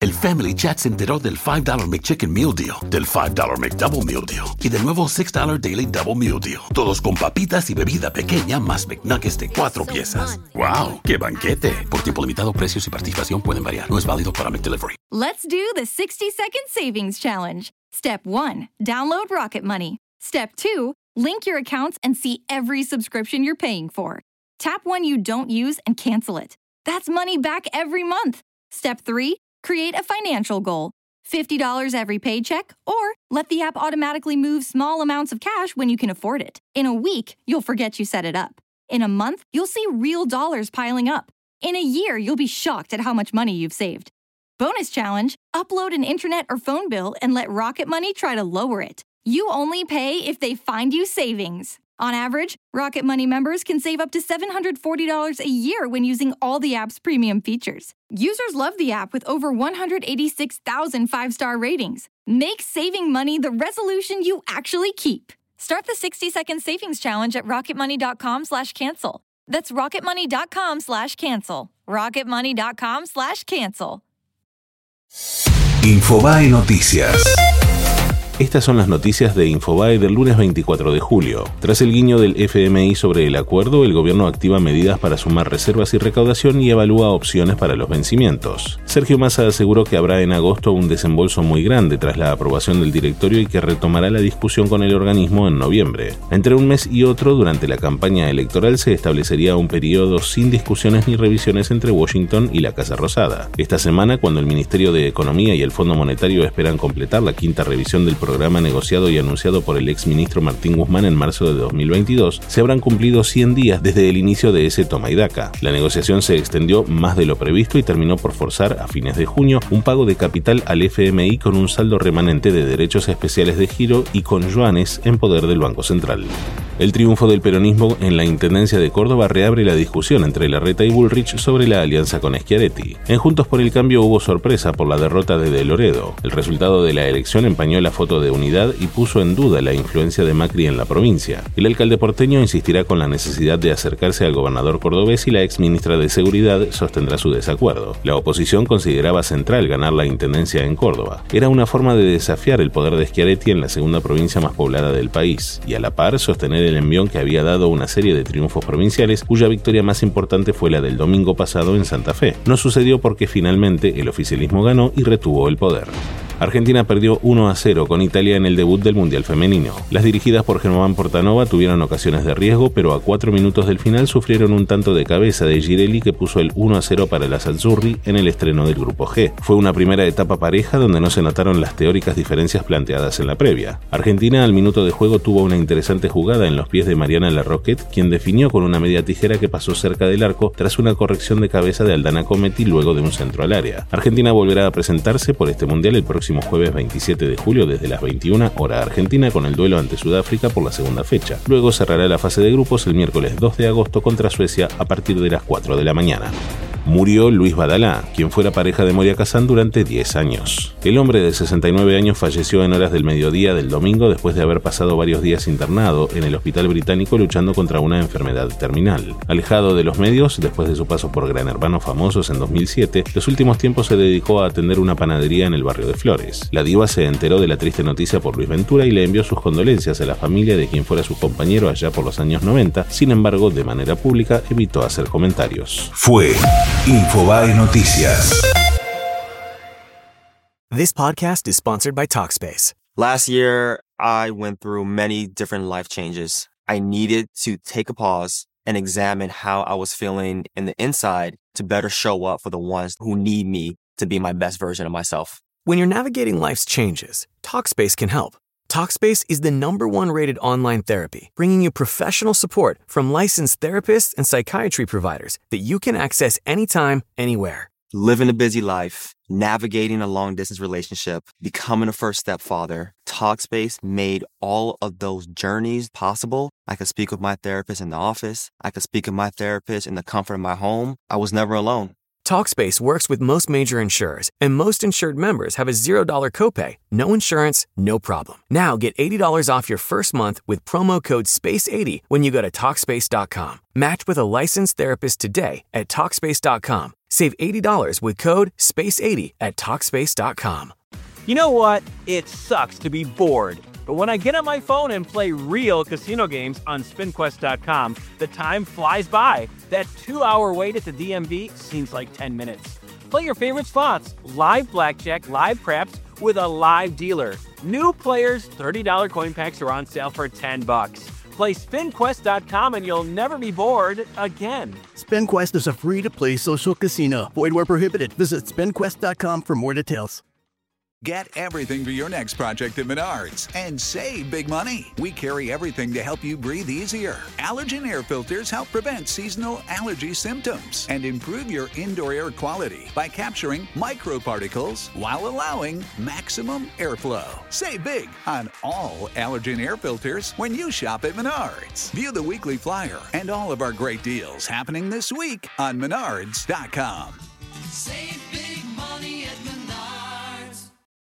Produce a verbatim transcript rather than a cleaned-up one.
El Family Chat se enteró del five dollar McChicken Meal Deal, del five dollar McDouble Meal Deal y del nuevo six dollar Daily Double Meal Deal. Todos con papitas y bebida pequeña más McNuggets de cuatro piezas. ¡Wow! ¡Qué banquete! Por tiempo limitado, precios y participación pueden variar. No es válido para McDelivery. Let's do the sixty second savings challenge. Step one, download Rocket Money. Step two, link your accounts and see every subscription you're paying for. Tap one you don't use and cancel it. That's money back every month. Step three, create a financial goal. fifty dollars every paycheck, or let the app automatically move small amounts of cash when you can afford it. In a week, you'll forget you set it up. In a month, you'll see real dollars piling up. In a year, you'll be shocked at how much money you've saved. Bonus challenge, upload an internet or phone bill and let Rocket Money try to lower it. You only pay if they find you savings. On average, Rocket Money members can save up to seven hundred forty dollars a year when using all the app's premium features. Users love the app with over one hundred eighty-six thousand five-star ratings. Make saving money the resolution you actually keep. Start the sixty second savings challenge at rocketmoney.com slash cancel. That's rocketmoney.com slash cancel. rocketmoney.com slash cancel. Infobae Noticias. Estas son las noticias de Infobae del lunes veinticuatro de julio. Tras el guiño del F M I sobre el acuerdo, el gobierno activa medidas para sumar reservas y recaudación y evalúa opciones para los vencimientos. Sergio Massa aseguró que habrá en agosto un desembolso muy grande tras la aprobación del directorio y que retomará la discusión con el organismo en noviembre. Entre un mes y otro, durante la campaña electoral, se establecería un periodo sin discusiones ni revisiones entre Washington y la Casa Rosada. Esta semana, cuando el Ministerio de Economía y el Fondo Monetario esperan completar la quinta revisión del programa negociado y anunciado por el exministro Martín Guzmán en marzo de dos mil veintidós, se habrán cumplido cien días desde el inicio de ese toma y daca. La negociación se extendió más de lo previsto y terminó por forzar, a fines de junio, un pago de capital al F M I con un saldo remanente de derechos especiales de giro y con yuanes en poder del Banco Central. El triunfo del peronismo en la Intendencia de Córdoba reabre la discusión entre Larreta y Bullrich sobre la alianza con Schiaretti. En Juntos por el Cambio hubo sorpresa por la derrota de De Loredo. El resultado de la elección empañó la foto de unidad y puso en duda la influencia de Macri en la provincia. El alcalde porteño insistirá con la necesidad de acercarse al gobernador cordobés y la exministra de Seguridad sostendrá su desacuerdo. La oposición consideraba central ganar la intendencia en Córdoba. Era una forma de desafiar el poder de Schiaretti en la segunda provincia más poblada del país y a la par sostener el envión que había dado una serie de triunfos provinciales, cuya victoria más importante fue la del domingo pasado en Santa Fe. No sucedió porque finalmente el oficialismo ganó y retuvo el poder. Argentina perdió uno a cero con Italia en el debut del Mundial Femenino. Las dirigidas por Germán Portanova tuvieron ocasiones de riesgo, pero a cuatro minutos del final sufrieron un tanto de cabeza de Girelli que puso el uno a cero para las Azzurri en el estreno del Grupo G. Fue una primera etapa pareja donde no se notaron las teóricas diferencias planteadas en la previa. Argentina al minuto de juego tuvo una interesante jugada en los pies de Mariana Larroquette, quien definió con una media tijera que pasó cerca del arco tras una corrección de cabeza de Aldana Cometti luego de un centro al área. Argentina volverá a presentarse por este Mundial el próximo jueves veintisiete de julio desde las veintiuna hora argentina con el duelo ante Sudáfrica por la segunda fecha. Luego cerrará la fase de grupos el miércoles dos de agosto contra Suecia a partir de las cuatro de la mañana. Murió Luis Badalá, quien fuera pareja de Moria Kazan durante diez años. El hombre de sesenta y nueve años falleció en horas del mediodía del domingo después de haber pasado varios días internado en el hospital británico luchando contra una enfermedad terminal. Alejado de los medios, después de su paso por Gran Hermano Famosos en dos mil siete, los últimos tiempos se dedicó a atender una panadería en el barrio de Flores. La diva se enteró de la triste noticia por Luis Ventura y le envió sus condolencias a la familia de quien fuera su compañero allá por los años noventa, sin embargo, de manera pública evitó hacer comentarios. Fue Infobae Noticias. This podcast is sponsored by Talkspace. Last year, I went through many different life changes. I needed to take a pause and examine how I was feeling in the inside to better show up for the ones who need me to be my best version of myself. When you're navigating life's changes, Talkspace can help. Talkspace is the number one rated online therapy, bringing you professional support from licensed therapists and psychiatry providers that you can access anytime, anywhere. Living a busy life, navigating a long-distance relationship, becoming a first-step father, Talkspace made all of those journeys possible. I could speak with my therapist in the office. I could speak with my therapist in the comfort of my home. I was never alone. Talkspace works with most major insurers, and most insured members have a zero dollars copay. No insurance, no problem. Now get eighty dollars off your first month with promo code space eighty when you go to Talkspace dot com. Match with a licensed therapist today at Talkspace dot com. Save eighty dollars with code space eighty at Talkspace dot com. You know what? It sucks to be bored. But when I get on my phone and play real casino games on spin quest dot com, the time flies by. That two-hour wait at the D M V seems like ten minutes. Play your favorite slots, live blackjack, live craps, with a live dealer. New players, thirty dollars coin packs are on sale for ten bucks. Play spin quest dot com and you'll never be bored again. SpinQuest is a free-to-play social casino. Void where prohibited. Visit spin quest dot com for more details. Get everything for your next project at Menards and save big money. We carry everything to help you breathe easier. Allergen air filters help prevent seasonal allergy symptoms and improve your indoor air quality by capturing microparticles while allowing maximum airflow. Save big on all allergen air filters when you shop at Menards. View the weekly flyer and all of our great deals happening this week on menards dot com. Save